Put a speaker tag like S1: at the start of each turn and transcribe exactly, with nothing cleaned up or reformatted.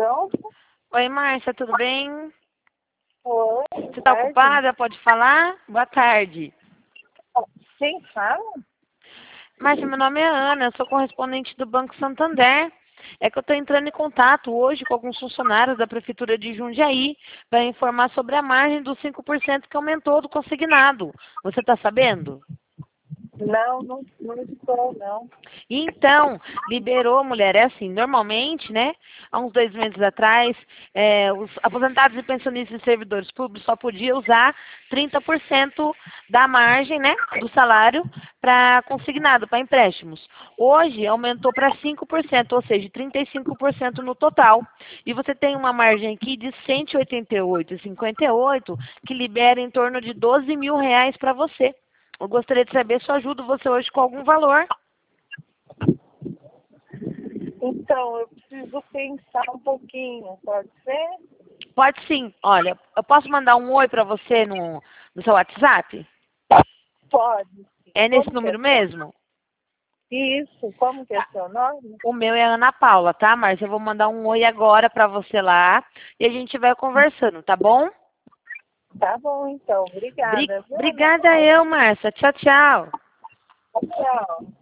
S1: Pronto?
S2: Oi, Márcia, tudo bem?
S1: Oi.
S2: Você está ocupada? Pode falar? Boa tarde.
S1: Quem fala?
S2: Márcia, meu nome é Ana, eu sou correspondente do Banco Santander. É que eu estou entrando em contato hoje com alguns funcionários da Prefeitura de Jundiaí para informar sobre a margem dos cinco por cento que aumentou do consignado. Você está sabendo?
S1: Não, não, não estou, não.
S2: Então, liberou, mulher, é assim, normalmente, né, há uns dois meses atrás, é, os aposentados e pensionistas e servidores públicos só podiam usar trinta por cento da margem, né, do salário para consignado, para empréstimos. Hoje, aumentou para cinco por cento, ou seja, trinta e cinco por cento no total. E você tem uma margem aqui de cento e oitenta e oito vírgula cinquenta e oito, que libera em torno de doze mil reais para você. Eu gostaria de saber se eu ajudo você hoje com algum valor.
S1: Então, eu preciso pensar um pouquinho, pode ser?
S2: Pode sim. Olha, eu posso mandar um oi para você no, no seu WhatsApp?
S1: Pode. Sim.
S2: É nesse
S1: Como que é
S2: número
S1: seu...
S2: mesmo?
S1: Isso, como que é seu nome?
S2: O meu é Ana Paula, tá, Márcia? Eu vou mandar um oi agora para você lá e a gente vai conversando, tá bom?
S1: Tá bom, então.
S2: Bri-
S1: Obrigada. Viu, Ana
S2: Obrigada
S1: Paula?
S2: eu, Márcia. Tchau, tchau.
S1: Tchau.